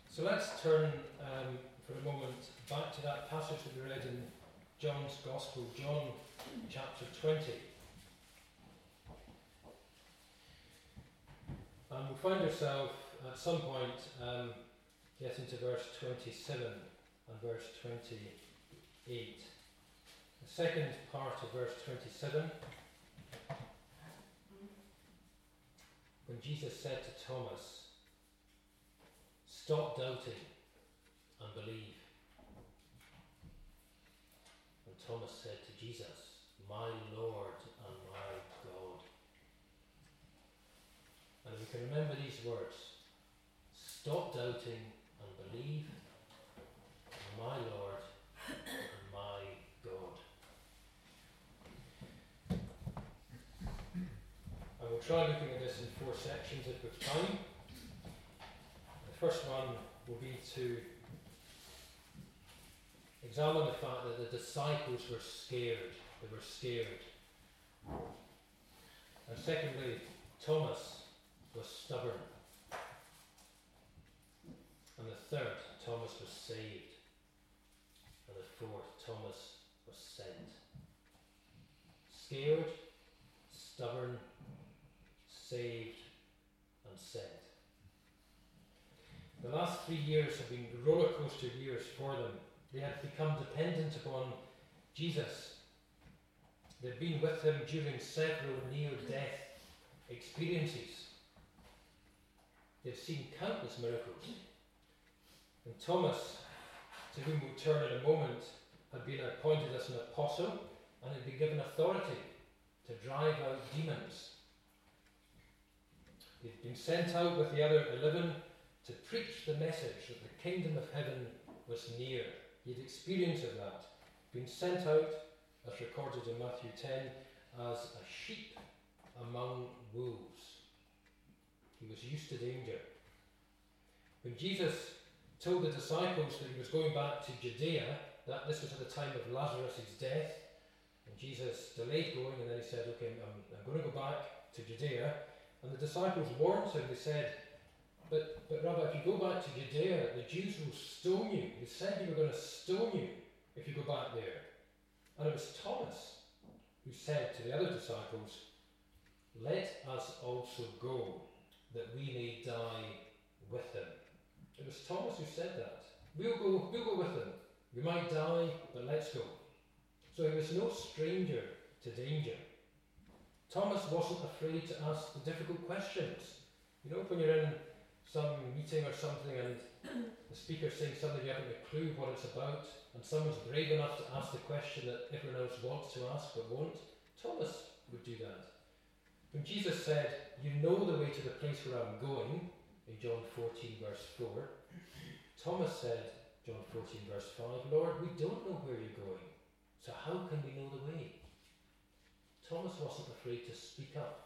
So let's turn for a moment back to that passage that we read in John's Gospel, John chapter 20. And we'll find ourselves at some point getting to verse 27 and verse 28. The second part of verse 27, when Jesus said to Thomas, "Stop doubting and believe." And Thomas said to Jesus, "My Lord and my God." And we can remember these words: stop doubting and believe, my Lord and my God. I will try looking at this in 4 sections if we've time. The first one will be to examine the fact that the disciples were scared. They were scared. And secondly, Thomas was stubborn. And the third, Thomas was saved. And the fourth, Thomas was sent. Scared, stubborn, saved, and sent. The last 3 years have been roller coaster years for them. They had become dependent upon Jesus. They'd been with him during several near-death experiences. They've seen countless miracles. And Thomas, to whom we'll turn in a moment, had been appointed as an apostle and had been given authority to drive out demons. He'd been sent out with the other 11 to preach the message that the kingdom of heaven was near. He had experience of that. Been sent out, as recorded in Matthew 10, as a sheep among wolves. He was used to danger. When Jesus told the disciples that he was going back to Judea, that this was at the time of Lazarus' death, and Jesus delayed going, and then he said, "Okay, I'm going to go back to Judea." And the disciples warned him. They said, But Rabbi, if you go back to Judea, the Jews will stone you. They said they were going to stone you if you go back there." And it was Thomas who said to the other disciples, "Let us also go, that we may die with him." It was Thomas who said that. We'll go with him. We might die, but let's go. So he was no stranger to danger. Thomas wasn't afraid to ask the difficult questions. You know, when you're in some meeting or something and the speaker's saying something you haven't a clue what it's about, and someone's brave enough to ask the question that everyone else wants to ask but won't, Thomas would do that. When Jesus said, "You know the way to the place where I'm going," in John 14 verse 4, Thomas said, John 14 verse 5, "Lord, we don't know where you're going, so how can we know the way?" Thomas wasn't afraid to speak up.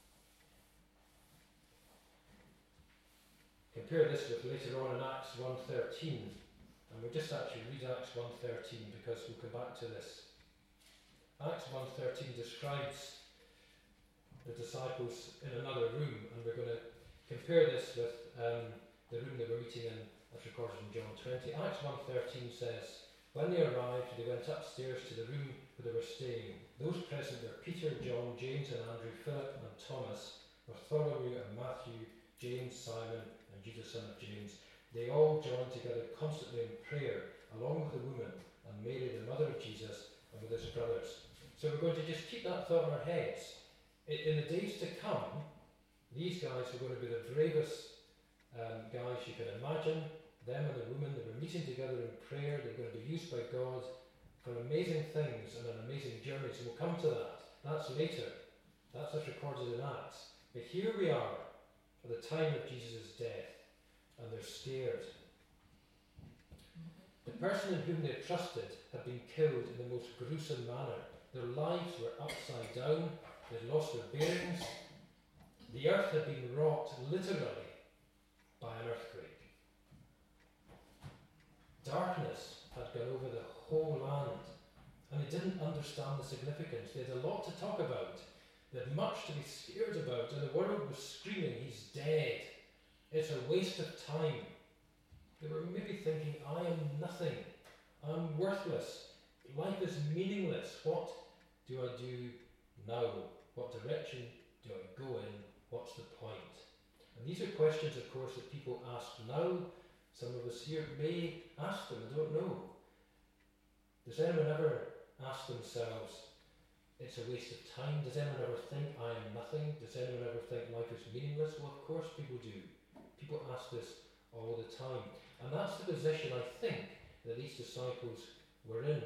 Compare this with later on in Acts 1:13, and we'll just actually read Acts 1:13 because we'll come back to this. Acts 1:13 describes the disciples in another room, and we're going to compare this with the room they were meeting in, as recorded in John 20. Acts 1:13 says, "When they arrived, they went upstairs to the room where they were staying. Those present were Peter, John, James and Andrew, Philip and Thomas, Bartholomew and Matthew, James, Simon and Judas son of James. They all joined together constantly in prayer, along with the woman and Mary, the mother of Jesus, and with his brothers." So we're going to just keep that thought in our heads. In the days to come, these guys were going to be the bravest guys you can imagine. Them and the woman, they were meeting together in prayer. They were going to be used by God for amazing things and an amazing journey. So we'll come to that. That's later. That's what's recorded in Acts. But here we are at the time of Jesus' death, and they're scared. The person in whom they trusted had been killed in the most gruesome manner. Their lives were upside down. They'd lost their bearings. The earth had been rocked literally by an earthquake. Darkness had gone over the whole land, and they didn't understand the significance. They had a lot to talk about. They had much to be scared about, and the world was screaming, "He's dead. It's a waste of time." They were maybe thinking, I am nothing. I'm worthless. Life is meaningless. What do I do now? What direction do I go in? What's the point? And these are questions, of course, that people ask now. Some of us here may ask them, I don't know. Does anyone ever ask themselves, it's a waste of time? Does anyone ever think, I am nothing? Does anyone ever think life is meaningless? Well, of course people do. People ask this all the time. And that's the position, I think, that these disciples were in.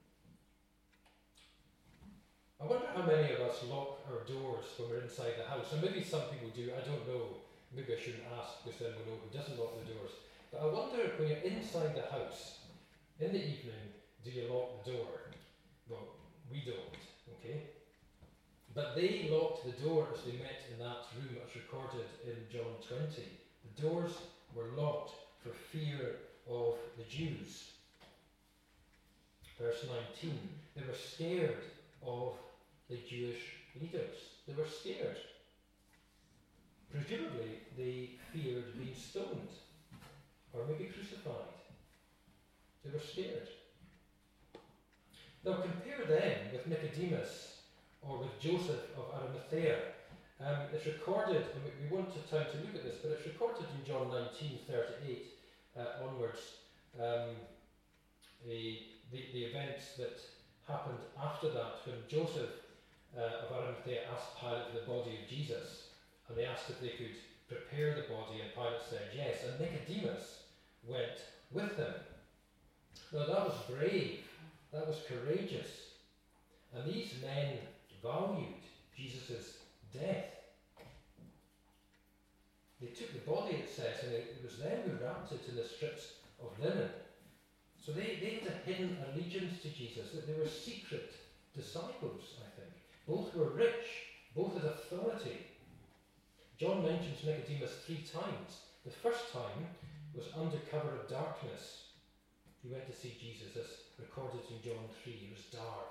I wonder how many of us lock our doors when we're inside the house. And maybe some people do, I don't know. Maybe I shouldn't ask because then we'll know who doesn't lock the doors. But I wonder, when you're inside the house, in the evening, do you lock the door? Well, we don't, okay? But they locked the door as they met in that room that's recorded in John 20. The doors were locked for fear of the Jews. Verse 19, they were scared of the Jewish leaders. They were scared. Presumably, they feared being stoned or maybe crucified. They were scared. Now compare them with Nicodemus or with Joseph of Arimathea. It's recorded, and we won't have time to look at this, but it's recorded in John 19:38 onwards, the events that happened after that, when Joseph of Arimathea asked Pilate for the body of Jesus, and they asked if they could prepare the body, and Pilate said yes, and Nicodemus went with them. Now that was brave, that was courageous, and these men valued Jesus' death. They took the body, it says, and it was them who wrapped it in the strips of linen. So they had a hidden allegiance to Jesus, that they were secret disciples, I think. Both were rich, both had authority. John mentions Nicodemus 3 times. The first time was under cover of darkness. He went to see Jesus, as recorded in John 3. It was dark.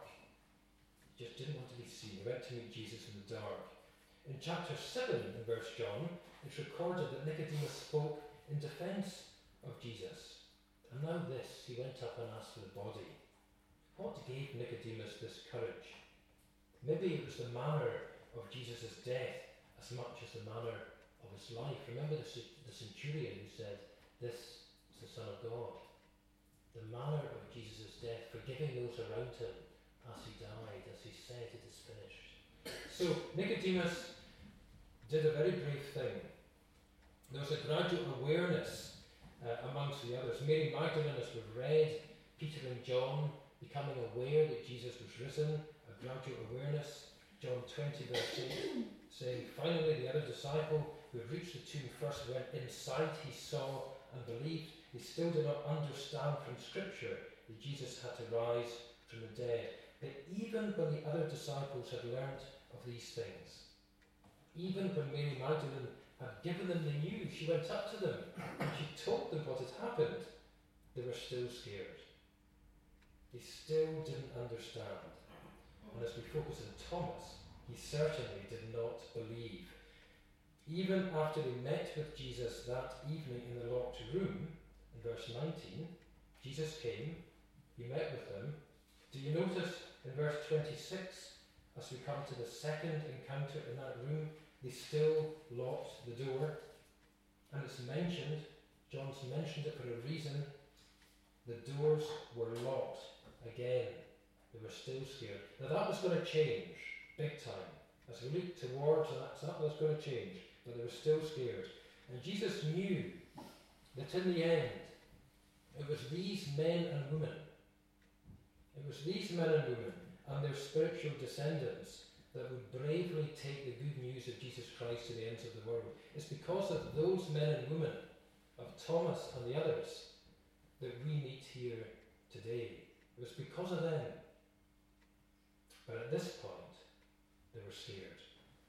He just didn't want to be seen. He went to meet Jesus in the dark. In chapter 7, in verse John, it's recorded that Nicodemus spoke in defence of Jesus. And now this, he went up and asked for the body. What gave Nicodemus this courage? Maybe it was the manner of Jesus' death as much as the manner of his life. Remember the centurion who said, this is the Son of God. The manner of Jesus' death, forgiving those around him as he died, as he said, it is finished. So Nicodemus did a very brave thing. There was a gradual awareness amongst the others. Mary Magdalene, as we've read, Peter and John becoming aware that Jesus was risen, a gradual awareness. John 20 verse 8 saying, finally the other disciple who had reached the tomb first went inside. He saw and believed. He still did not understand from Scripture that Jesus had to rise from the dead. But even when the other disciples had learnt of these things, even when Mary Magdalene had given them the news, she went up to them and she told them what had happened, they were still scared. They still didn't understand. And as we focus on Thomas, he certainly did not believe. Even after they met with Jesus that evening in the locked room, in verse 19, Jesus came, he met with them. Do you notice in verse 26, as we come to the second encounter in that room, they still locked the door? And it's mentioned, John's mentioned it for a reason, the doors were locked again. They were still scared. Now that was going to change, big time. As we look towards that was going to change, but they were still scared. And Jesus knew that in the end, it was these men and women, and their spiritual descendants that would bravely take the good news of Jesus Christ to the ends of the world. It's because of those men and women, of Thomas and the others, that we meet here today. It was because of them. But at this point, they were scared.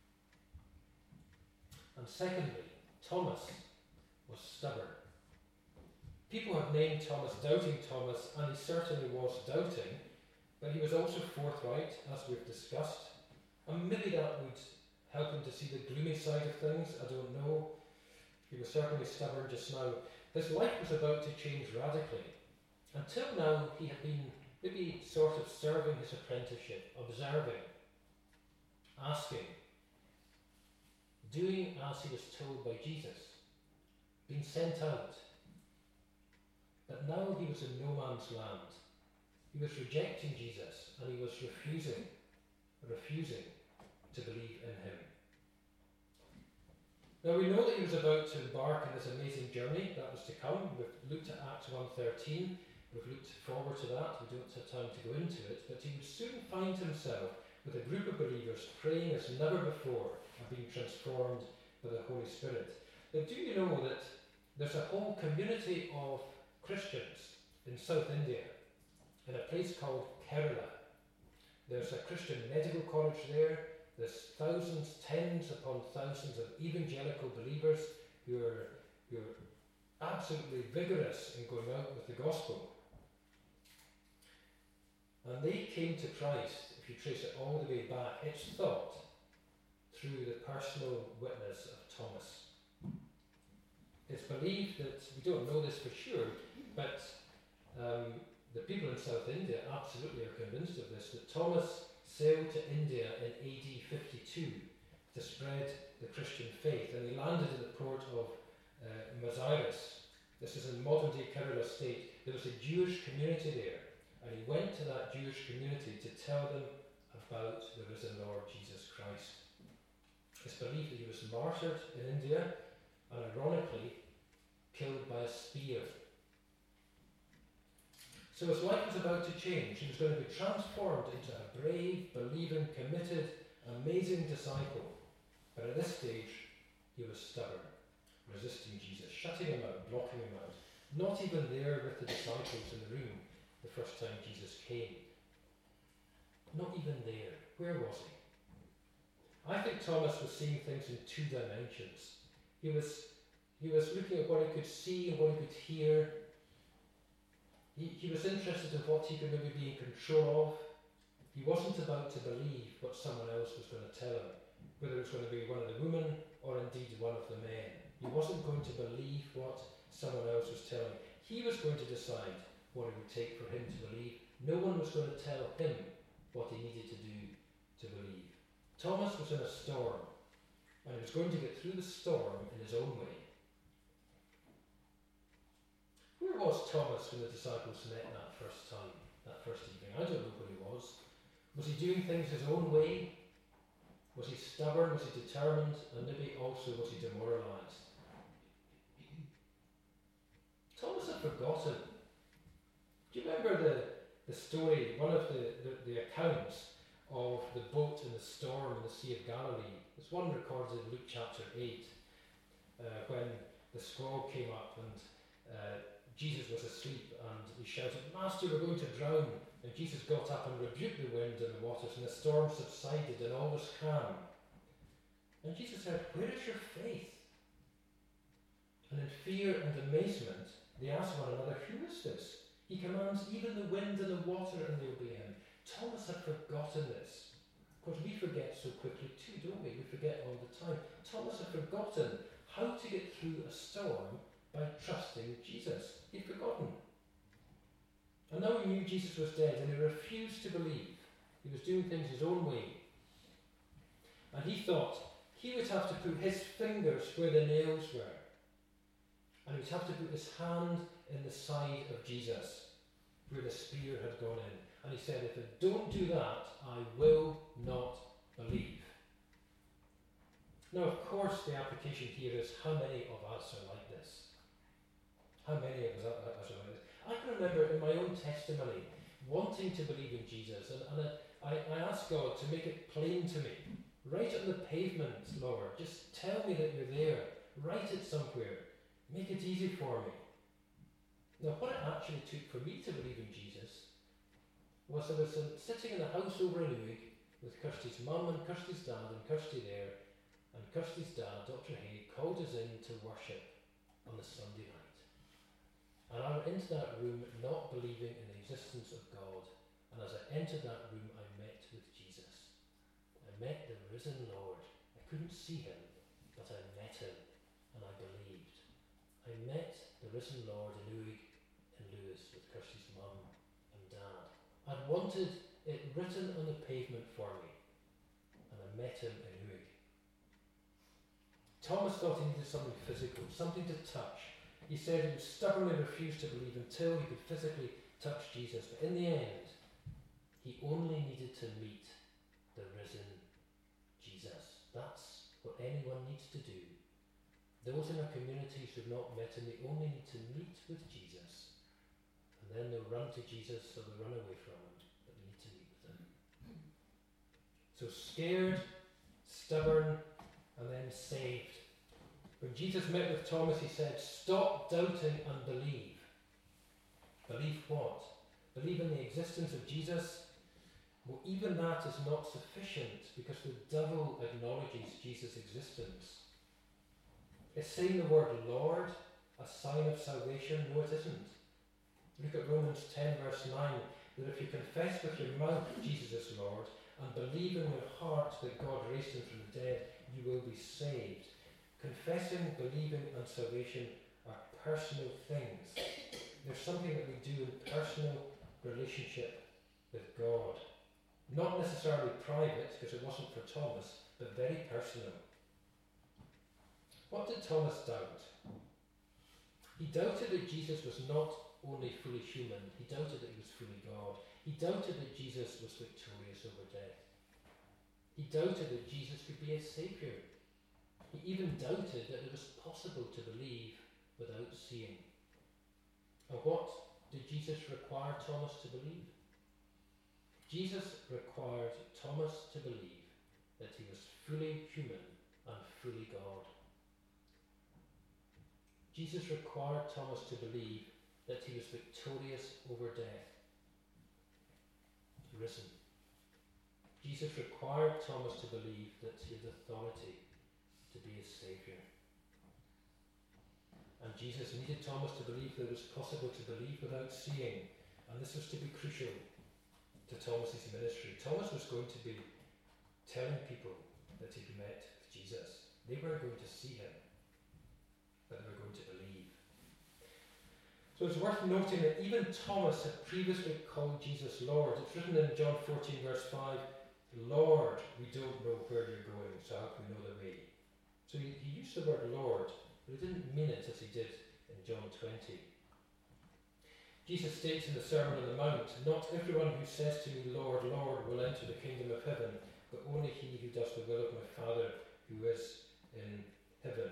And secondly, Thomas was stubborn. People have named Thomas Doubting Thomas, and he certainly was doubting, but he was also forthright, as we've discussed. And maybe that would help him to see the gloomy side of things, I don't know. He was certainly stubborn just now. His life was about to change radically. Until now, he had been maybe sort of serving his apprenticeship, observing, asking, doing as he was told by Jesus, being sent out. But now he was in no man's land. He was rejecting Jesus, and he was refusing to believe in him. Now we know that he was about to embark on this amazing journey that was to come. We've looked at Acts 1:13. We've looked forward to that. We don't have time to go into it. But he would soon find himself with a group of believers praying as never before and being transformed by the Holy Spirit. Now, do you know that there's a whole community of Christians in South India, in a place called Kerala? There's a Christian medical college there. There's thousands, tens upon thousands of evangelical believers who are absolutely vigorous in going out with the gospel. And they came to Christ, if you trace it all the way back, it's thought, through the personal witness of Thomas. It's believed that, we don't know this for sure, but the people in South India absolutely are convinced of this, that Thomas sailed to India in AD 52 to spread the Christian faith, and he landed at the port of Maziris. This is in modern-day Kerala state. There was a Jewish community there, and he went to that Jewish community to tell them about the risen Lord Jesus Christ. It's believed that he was martyred in India, and ironically, killed by a spear. So his life was about to change. He was going to be transformed into a brave, believing, committed, amazing disciple. But at this stage, he was stubborn, resisting Jesus, shutting him out, blocking him out. Not even there with the disciples in the room the first time Jesus came. Not even there. Where was he? I think Thomas was seeing things in two dimensions. He was looking at what he could see and what he could hear. He was interested in what he could maybe be in control of. He wasn't about to believe what someone else was going to tell him, whether it was going to be one of the women or indeed one of the men. He wasn't going to believe what someone else was telling him. He was going to decide what it would take for him to believe. No one was going to tell him what he needed to do to believe. Thomas was in a storm, and he was going to get through the storm in his own way. Where was Thomas when the disciples met that first time, that first evening? I don't know where he was. Was he doing things his own way? Was he stubborn? Was he determined? And maybe also was he demoralised? Thomas had forgotten. Do you remember the story, one of the accounts of the boat in the storm in the Sea of Galilee? There's one recorded in Luke chapter 8, when the squall came up and Jesus was asleep, and he shouted, "Master, we're going to drown." And Jesus got up and rebuked the wind and the waters, and the storm subsided and all was calm. And Jesus said, "Where is your faith?" And in fear and amazement, they asked one another, "Who is this? He commands even the wind and the water, and they obey him." Thomas had forgotten this. Of course, we forget so quickly too, don't we? We forget all the time. Thomas had forgotten how to get through a storm by trusting Jesus. He'd forgotten. And now he knew Jesus was dead, and he refused to believe. He was doing things his own way. And he thought he would have to put his fingers where the nails were. And he would have to put his hand in the side of Jesus, where the spear had gone in. And he said, "If I don't do that, I will not believe." Now, of course, the application here is how many of us are like this? How many of us are like this? I can remember in my own testimony wanting to believe in Jesus, and I asked God to make it plain to me. Write it on the pavement, Lord. Just tell me that you're there. Write it somewhere. Make it easy for me. Now, what it actually took for me to believe in Jesus was I was sitting in a house over in Uig with Kirsty's mum and Kirsty's dad and Kirsty there, and Kirsty's dad, Dr. Hay, called us in to worship on the Sunday night. And I went into that room not believing in the existence of God, and as I entered that room I met with Jesus. I met the risen Lord. I couldn't see him, but I met him, and I believed. I met the risen Lord in Uig in Lewis with Kirsty's mum and dad. I'd wanted it written on the pavement for me, and I met him in Uig. Thomas thought he needed something physical, something to touch. He said he would stubbornly refuse to believe until he could physically touch Jesus, but in the end, he only needed to meet the risen Jesus. That's what anyone needs to do. Those in our communities who have not met him, they only need to meet with Jesus. And then they'll run to Jesus or they'll run away from him, but they need to meet with him. So scared, stubborn, and then saved. When Jesus met with Thomas, he said, "Stop doubting and believe." Believe what? Believe in the existence of Jesus? Well, even that is not sufficient because the devil acknowledges Jesus' existence. Is saying the word Lord a sign of salvation? No, it isn't. Look at Romans 10 verse 9, that if you confess with your mouth Jesus is Lord and believe in your heart that God raised him from the dead, you will be saved. Confessing, believing and salvation are personal things. There's something that we do in personal relationship with God. Not necessarily private, because it wasn't for Thomas, but very personal. What did Thomas doubt? He doubted that Jesus was not only fully human, he doubted that he was fully God. He doubted that Jesus was victorious over death. He doubted that Jesus could be a saviour. He even doubted that it was possible to believe without seeing. And what did Jesus require Thomas to believe? Jesus required Thomas to believe that he was fully human and fully God. Jesus required Thomas to believe that he was victorious over death, risen. Jesus required Thomas to believe that he had authority to be his saviour. And Jesus needed Thomas to believe that it was possible to believe without seeing. And this was to be crucial to Thomas's ministry. Thomas was going to be telling people that he'd met with Jesus. They weren't going to see him, but they were going to believe. So it's worth noting that even Thomas had previously called Jesus Lord. It's written in John 14 verse 5, "Lord, we don't know where you're going, so how can we know the way?" So he used the word Lord, but he didn't mean it as he did in John 20. Jesus states in the Sermon on the Mount, "Not everyone who says to me, 'Lord, Lord,' will enter the kingdom of heaven, but only he who does the will of my Father who is in heaven."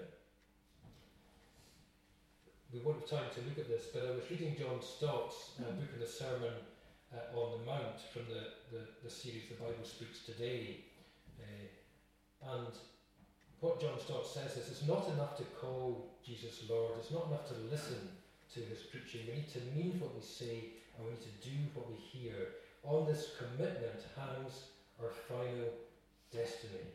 We won't have time to look at this, but I was reading John Stott's book in the Sermon on the Mount from the series The Bible Speaks Today. And what John Stott says is it's not enough to call Jesus Lord, it's not enough to listen to his preaching. We need to mean what we say and we need to do what we hear. On this commitment hangs our final destiny.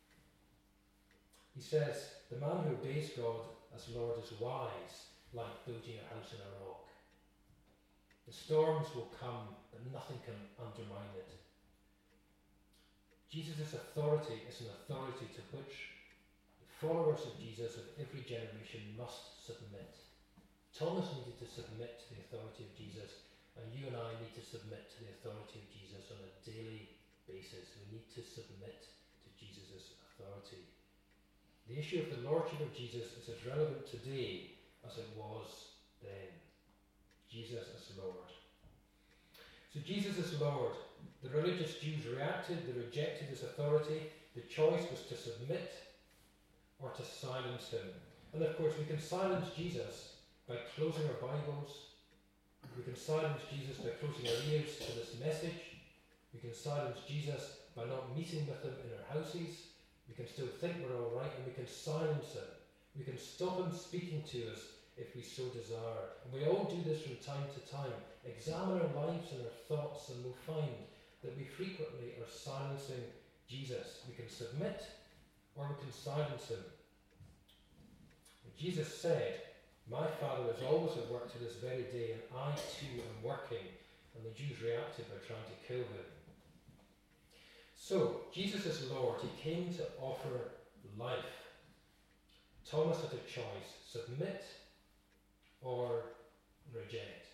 He says, "The man who obeys God as Lord is wise, like building a house in a rock. The storms will come, but nothing can undermine it." Jesus' authority is an authority to which the followers of Jesus of every generation must submit. Thomas needed to submit to the authority of Jesus, and you and I need to submit to the authority of Jesus on a daily basis. We need to submit to Jesus' authority. The issue of the Lordship of Jesus is as relevant today as it was then. Jesus as Lord. So Jesus is Lord. The religious Jews reacted, they rejected his authority. The choice was to submit or to silence him. And of course we can silence Jesus by closing our Bibles. We can silence Jesus by closing our ears to this message. We can silence Jesus by not meeting with him in our houses. We can still think we're all right, and we can silence him. We can stop him speaking to us if we so desire. And we all do this from time to time. Examine our lives and our thoughts, and we'll find that we frequently are silencing Jesus. We can submit or we can silence him. And Jesus said, "My Father is always at work to this very day, and I too am working." And the Jews reacted by trying to kill him. So, Jesus is Lord. He came to offer life. Thomas had a choice: submit or reject.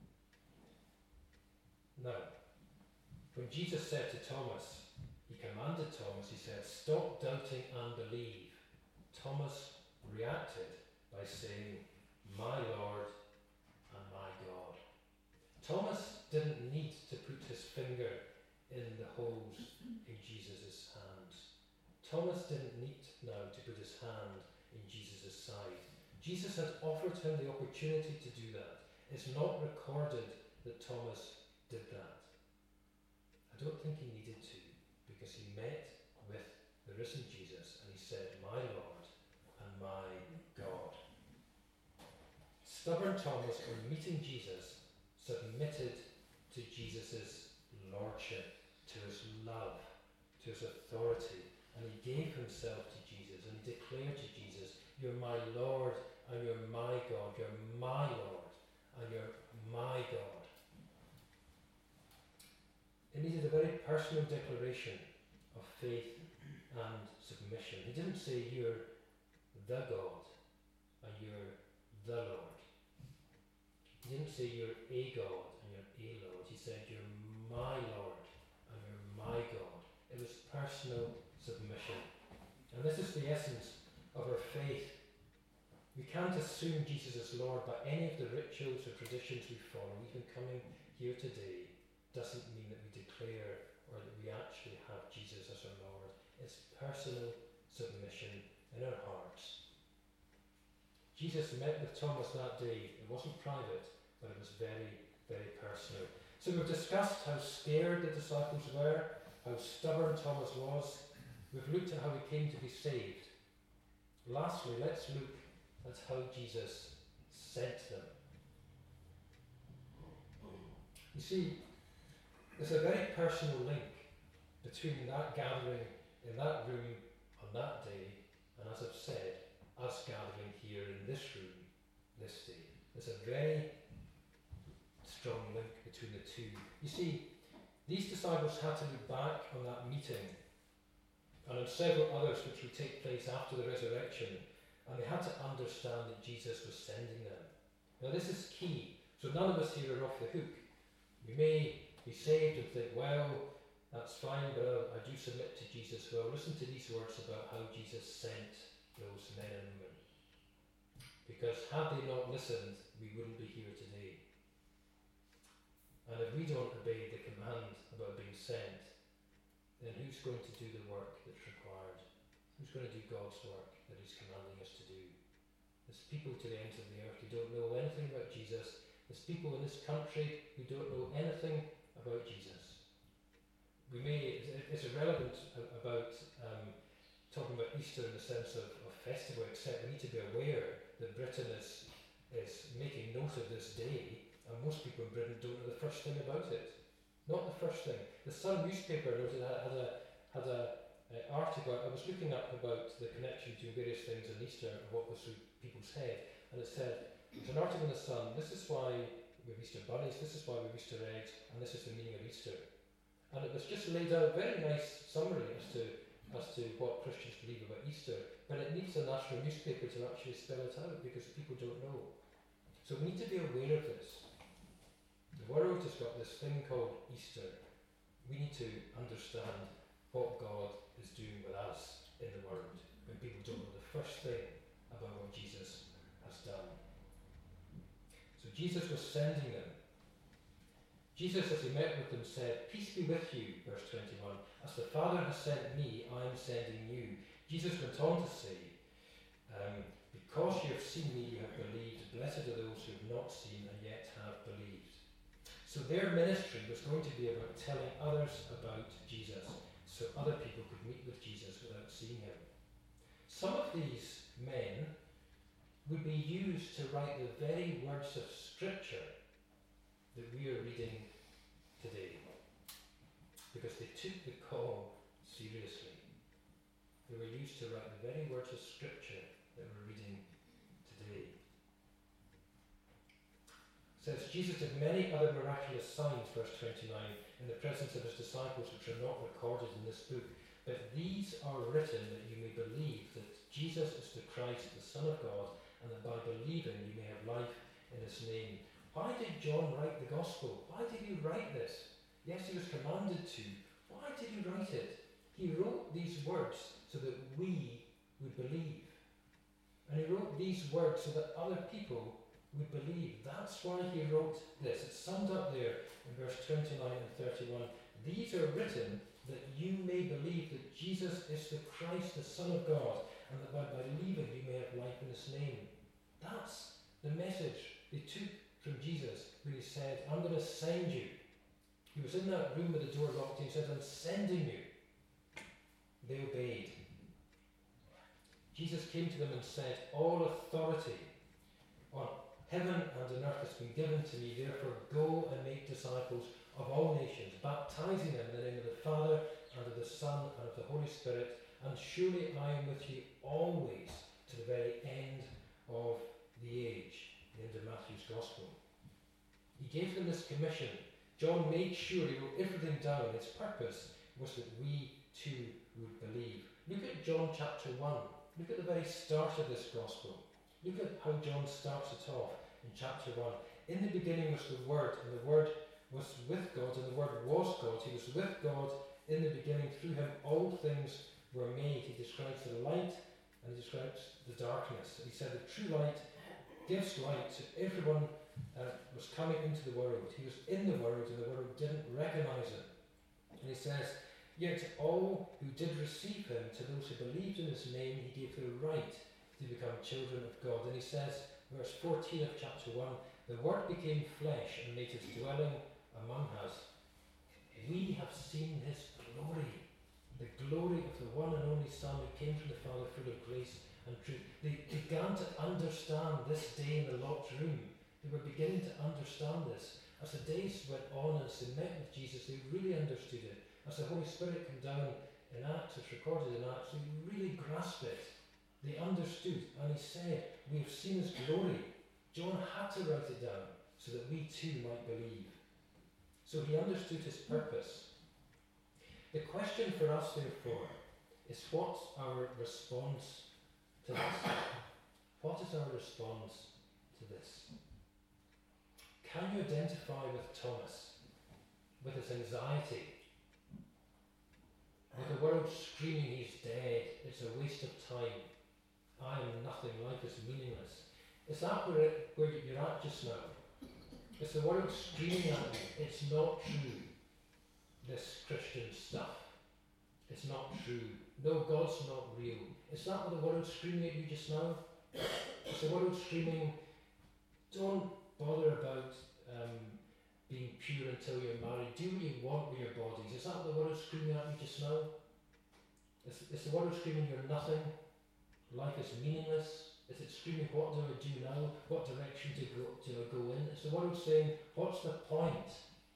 Now, when Jesus said to Thomas, he commanded Thomas, he said, "Stop doubting and believe." Thomas reacted by saying, "My Lord and my God." Thomas didn't need to put his finger in the holes in Jesus' hands. Thomas didn't need now to put his hand in Jesus' side. Jesus had offered him the opportunity to do that. It's not recorded that Thomas did that. I don't think he needed to, because he met with the risen Jesus and he said, "My Lord and my God." Stubborn Thomas, on meeting Jesus, submitted to Jesus' lordship, to his love, to his authority, and he gave himself to Jesus and he declared to Jesus, "You're my Lord and you're my God. You're my Lord and you're my God." It needed a very personal declaration of faith and submission. He didn't say, "You're the God and you're the Lord." He didn't say, "You're a God and you're a Lord." He said, "You're my Lord and you're my God." It was personal submission. And this is the essence of our faith. We can't assume Jesus is Lord by any of the rituals or traditions we follow. Even coming here today doesn't mean that we declare or that we actually have Jesus as our Lord. It's personal submission in our hearts. Jesus met with Thomas that day. It wasn't private, but it was very, very personal. So we've discussed how scared the disciples were, how stubborn Thomas was. We've looked at how he came to be saved. Lastly, let's look at how Jesus sent them. You see, there's a very personal link between that gathering in that room on that day, and as I've said, us gathering here in this room this day. There's a very strong link between the two. You see, these disciples had to look back on that meeting and on several others which would take place after the resurrection, and they had to understand that Jesus was sending them. Now this is key, so none of us here are off the hook. We may be saved and think, well, that's fine, but I do submit to Jesus. Well, listen to these words about how Jesus sent those men and women. Because had they not listened, we wouldn't be here today. And if we don't obey the command about being sent, then who's going to do the work that's required? Who's going to do God's work that he's commanding us to do? There's people to the ends of the earth who don't know anything about Jesus. There's people in this country who don't know anything about Jesus. It's irrelevant about talking about Easter in the sense of festival, except we need to be aware that Britain is making note of this day, and most people in Britain don't know the first thing about it. Not the first thing. The Sun newspaper noted had an article. I was looking up about the connection between various things and Easter and what was through people's head, and it said, there's an article in the Sun, this is why we have Easter bunnies, this is why we have Easter eggs, and this is the meaning of Easter. And it was just laid out a very nice summary as to what Christians believe about Easter, but it needs a national newspaper to actually spell it out because people don't know. So we need to be aware of this. The world has got this thing called Easter. We need to understand what God is doing with us in the world when people don't know the first thing about what Jesus has done. So Jesus was sending them. Jesus, as he met with them, said, "Peace be with you," verse 21. "As the Father has sent me, I am sending you." Jesus went on to say, "Because you have seen me, you have believed. Blessed are those who have not seen and yet have believed." So their ministry was going to be about telling others about Jesus, so other people could meet with Jesus without seeing him. Some of these men would be used to write the very words of Scripture that we are reading today, because they took the call seriously. They were used to write the very words of Scripture that we're reading today. It says, Jesus did many other miraculous signs, verse 29, in the presence of his disciples, which are not recorded in this book. But these are written that you may believe that Jesus is the Christ, the Son of God, and that by believing you may have life in his name. Why did John write the gospel? Why did he write this? Yes, he was commanded to. Why did he write it? He wrote these words so that we would believe. And he wrote these words so that other people would believe. That's why he wrote this. It's summed up there in verse 29 and 31. These are written that you may believe that Jesus is the Christ, the Son of God, and that by believing you may have life in his name. That's the message they took from Jesus when he said, I'm going to send you. He was in that room with the door locked and he said, I'm sending you. They obeyed. Jesus came to them and said, all authority on heaven and on earth has been given to me, therefore go and make disciples of all nations, baptizing them in the name of the Father, and of the Son, and of the Holy Spirit, and surely I am with you always to the very end of the age. The end of Matthew's Gospel. He gave them this commission. John made sure he wrote everything down. Its purpose was that we too would believe. Look at John chapter 1. Look at the very start of this Gospel. Look at how John starts it off in chapter 1. In the beginning was the Word, and the Word was with God, and the Word was God. He was with God in the beginning. Through him all things were made. He describes the light and he describes the darkness. He said the true light gives light to everyone was coming into the world. He was in the world and the world didn't recognise him. And he says, yet to all who did receive him, to those who believed in his name, he gave the right to become children of God. And he says, verse 14 of chapter 1, the Word became flesh and made his dwelling among us. We have seen his glory, the glory of the one and only Son who came from the Father, full of grace and truth. They began to understand this day in the locked room. They were beginning to understand this. As the days went on, as they met with Jesus, they really understood it. As the Holy Spirit came down in Acts, it's recorded in Acts, they really grasped it. They understood, and he said, we have seen his glory. John had to write it down so that we too might believe. So he understood his purpose. The question for us, therefore, is what's our response to this? What is our response to this? Can you identify with Thomas, with his anxiety, with the world screaming he's dead, it's a waste of time, I am nothing, life is meaningless? Is that where you're at just now? Is the world screaming at you, it's not true, this Christian stuff? It's not true. No, God's not real. Is that what the world's screaming at you just now? Is the world screaming, don't bother about being pure until you're married. Do what you want with your bodies. Is that what the world's screaming at you just now? Is the world screaming you're nothing? Life is meaningless? Is it screaming, what do I do now? What direction do I go in? Is the world saying, what's the point?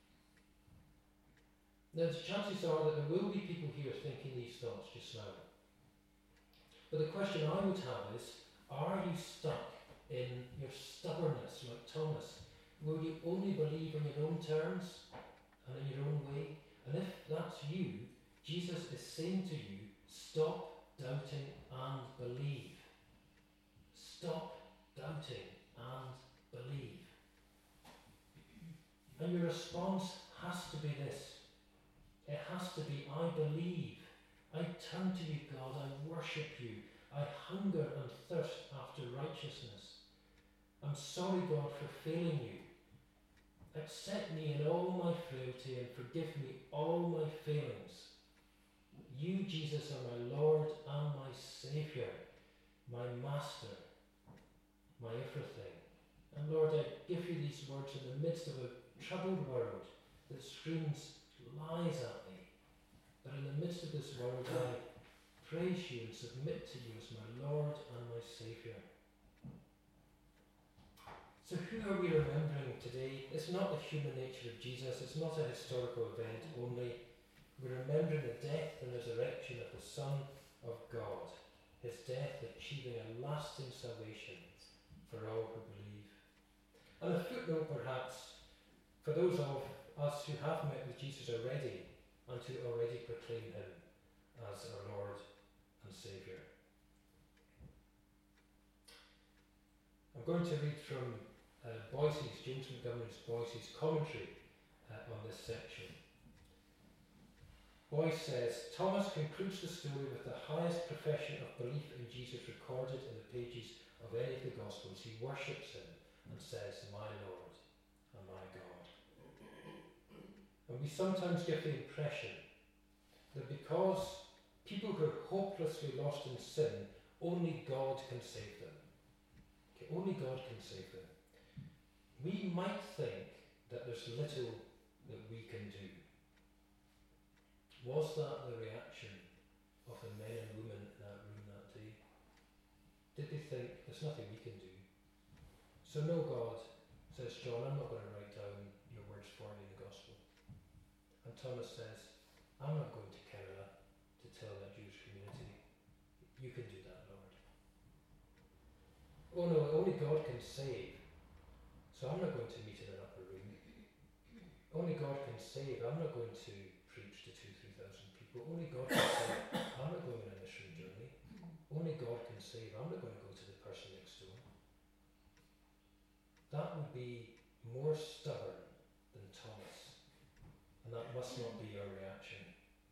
Now, the chances are that there will be people here thinking these thoughts just now. But the question I would have is, are you stuck in your stubbornness like Thomas? Will you only believe on your own terms and in your own way? And if that's you, Jesus is saying to you, stop doubting and believe. Stop doubting and believe. And your response has to be this. It has to be, I believe. I turn to you, God. I worship you. I hunger and thirst after righteousness. I'm sorry, God, for failing you. Accept me in all my frailty and forgive me all my failings. You, Jesus, are my Lord and my Saviour, my Master, my everything. And Lord, I give you these words in the midst of a troubled world that screams lies at me. But in the midst of this world, I praise you and submit to you as my Lord and my Saviour. So who are we remembering today? It's not the human nature of Jesus. It's not a historical event only. We're remembering the death and resurrection of the Son of God. His death achieving a lasting salvation for all who believe. And a footnote perhaps for those of us who have met with Jesus already and who already proclaim him as our Lord and Saviour. I'm going to read from James Montgomery's Boyce's commentary on this section. Boyce says, Thomas concludes the story with the highest profession of belief in Jesus recorded in the pages of any of the Gospels. He worships him and says, my Lord and my God. And we sometimes get the impression that because people who are hopelessly lost in sin, only God can save them. Okay, only God can save them. We might think that there's little that we can do. Was that the reaction of the men and women in that room that day? Did they think, there's nothing we can do? So no, God, says John, I'm not going to write down your words for you in the Gospel. And Thomas says, I'm not going to Kerala to tell that Jewish community. You can do that, Lord. Oh no, only God can save. So I'm not going to meet in an upper room. Only God can save. I'm not going to preach to 2,000-3,000 people. Only God can save. I'm not going on a mission journey. Only God can save. I'm not going to go to the person next door. That would be more stubborn than Thomas. And that must not be our reaction.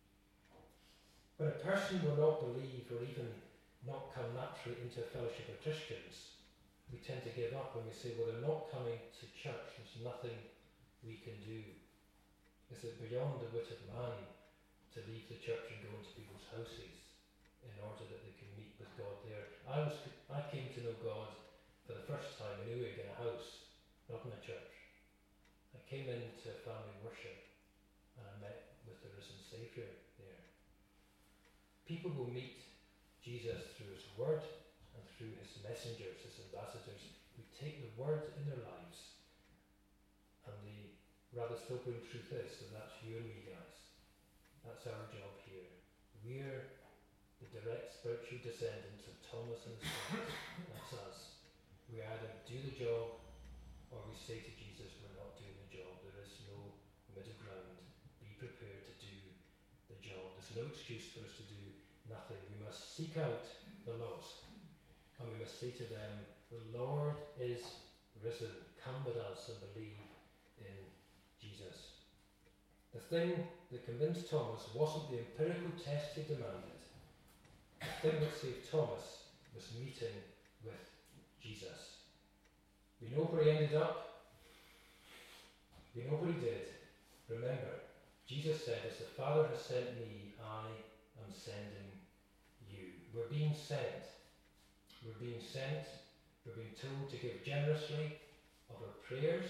When a person will not believe or even not come naturally into a fellowship of Christians, we tend to give up and we say, well, they're not coming to church. There's nothing we can do. Is it beyond the wit of man to leave the church and go into people's houses in order that they can meet with God there? I came to know God for the first time in Uig in a house, not in a church. I came into family worship and I met with the risen Saviour there. People will meet Jesus through his word and through his messengers, his ambassadors, who take the word in their lives. And the rather sobering truth is that that's you and me, guys. That's our job here. We're the direct spiritual descendants of Thomas and his friends. That's us. We either do the job or we say to Jesus, we're not doing the job. There is no middle ground. Be prepared to do the job. There's no excuse for us to do nothing. We must seek out the lost. And we must say to them, the Lord is risen. Come with us and believe in Jesus. The thing that convinced Thomas wasn't the empirical test he demanded. The thing that saved Thomas was meeting with Jesus. We know where he ended up. We know what he did. Remember, Jesus said, as the Father has sent me, I am sending you. We're being sent. We're being sent. We're being told to give generously of our prayers,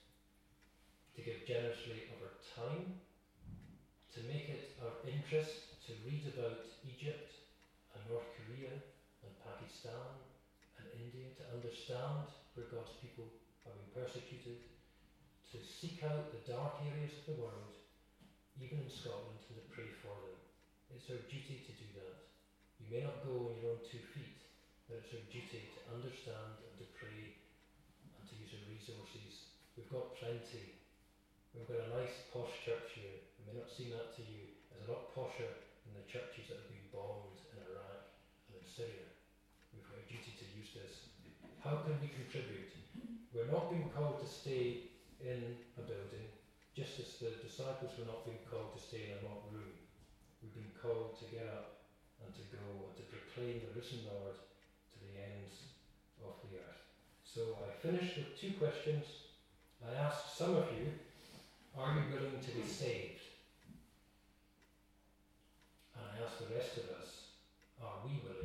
to give generously of our time, to make it our interest to read about Egypt and North Korea and Pakistan and India, to understand where God's people are being persecuted, to seek out the dark areas of the world, even in Scotland, and to pray for them. It's our duty to do that. You may not go on your own 2 feet, but it's our duty to understand and to pray and to use our resources. We've got plenty. We've got a nice posh church here. It may not seem that to you. It's a lot posher than the churches that have been bombed in Iraq and in Syria. We've got a duty to use this. How can we contribute? We're not being called to stay in a building, just as the disciples were not being called to stay in a locked room. We've been called to get up and to go and to proclaim the risen Lord to the ends of the earth. So I finished with 2 questions. I asked some of you, are you willing to be saved? And I asked the rest of us, are we willing